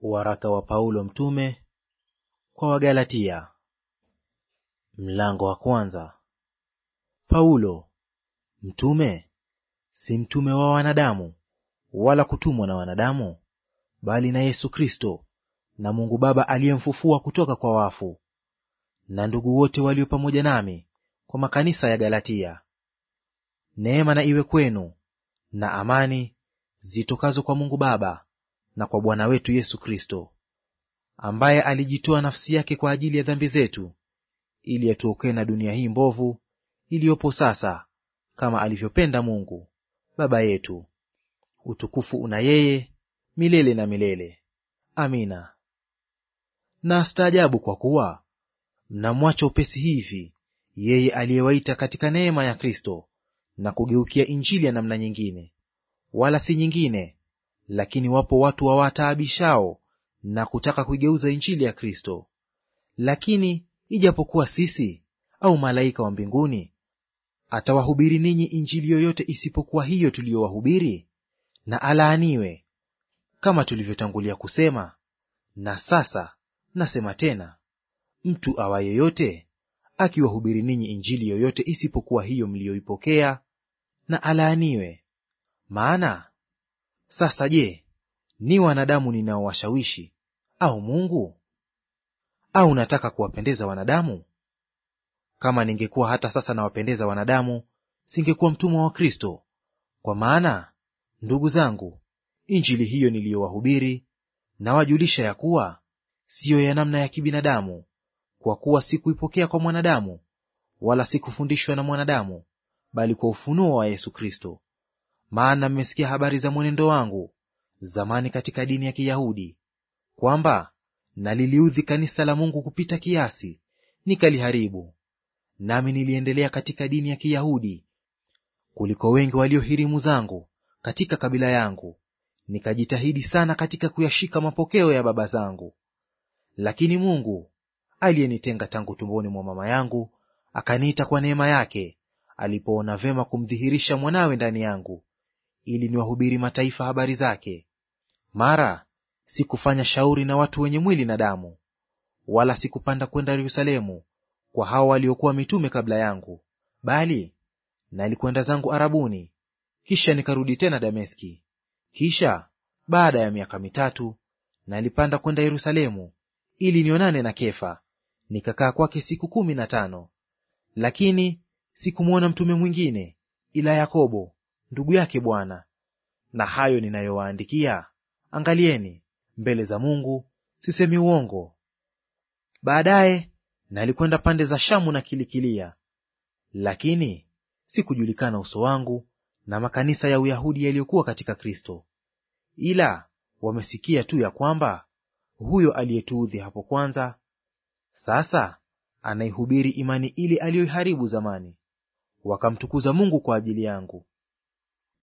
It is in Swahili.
Waraka wa Paulo mtume kwa Wagalatia, mlango wa kwanza. Paulo mtume, si mtume wa wanadamu, wala kutumwa na wanadamu, bali na Yesu Kristo na Mungu Baba aliyemfufua kutoka kwa wafu, na ndugu wote walio pamoja nami kwa makanisa ya Galatia. Neema na iwe kwenu na amani zitokazo kwa Mungu Baba na kwa Bwana wetu Yesu Kristo, ambaye alijitoa nafsi yake kwa ajili ya dhambi zetu, ili atuokoe na dunia hii mbovu iliyopo sasa, kama alivyopenda Mungu Baba yetu. Utukufu una yeye milele na milele. Amina. Na staajabu kwa kuwa mnamwacha upesi hivi yeye aliyewaita katika neema ya Kristo, na kugeukia injili ya namna nyingine, wala si nyingine, lakini wapo watu wawataabishao na kutaka kuigeuza injili ya Kristo. Lakini ijapokuwa sisi au malaika wa mbinguni atawahubiri ninyi injili yoyote isipokuwa hiyo tuliyowahubiri, na alaaniwe. Kama tulivyotangulia kusema, na sasa nasema tena, mtu awa yeyote akiwahubiri ninyi injili yoyote isipokuwa hiyo mliyoipokea, na alaaniwe. Maana sasa je, ni wanadamu ninaowashawishi au Mungu? Au nataka kuwapendeza wanadamu? Kama ningekuwa hata sasa nawapendeza wanadamu, singekuwa mtumwa wa Kristo. Kwa maana, ndugu zangu, injili hiyo niliyowahubiri nawajulisha ya kuwa siyo ya namna ya kibinadamu, kwa kuwa sikuipokea kwa mwanadamu, wala sikufundishwa na mwanadamu, bali kwa ufunuo wa Yesu Kristo. Maana mmesikia habari za mwenendo wangu zamani katika dini ya Kiyahudi, kwamba naliliudhi kanisa la Mungu kupita kiasi, nikaliharibu. Nami niliendelea katika dini ya Kiyahudi kuliko wengi waliohirimu zangu katika kabila yangu, nikajitahidi sana katika kuyashika mapokeo ya baba zangu. Lakini Mungu aliyenitenga tangu tumboni mwa mama yangu akaniita kwa neema yake, alipoona vema kumdhihirisha mwanawe ndani yangu, ili niwahubiri mataifa habari zake. Mara sikufanya shauri na watu wenye mwili na damu, wala sikupanda kwenda Yerusalemu kwa hao waliokuwa mitume kabla yangu, bali nalikwenda zangu Arabuni, kisha nikarudi tena Dameski. Kisha baada ya miaka 3 nalipanda kwenda Yerusalemu ili nionane na Kefa, nikakaa kwake siku 15. Lakini sikumwona mtume mwingine ila Yakobo ndugu yake Bwana. Na hayo ninayowaandikia, angalieni, mbele za Mungu sisemi uongo. Baadaye nalikwenda pande za Shamu na Kilikilia, lakini sikujulikana uso wangu na makanisa ya Uyahudi yaliyokuwa katika Kristo, ila wamesikia tu ya kwamba huyo aliyetuudhi hapo kwanza sasa anaihubiri imani ile aliyoiharibu zamani. Wakamtukuza Mungu kwa ajili yangu.